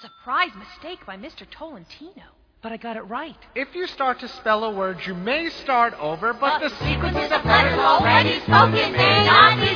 surprise mistake by Mr. Tolentino. But I got it right. If you start to spell a word, you may start over, but the sequence of letters already spoken may not be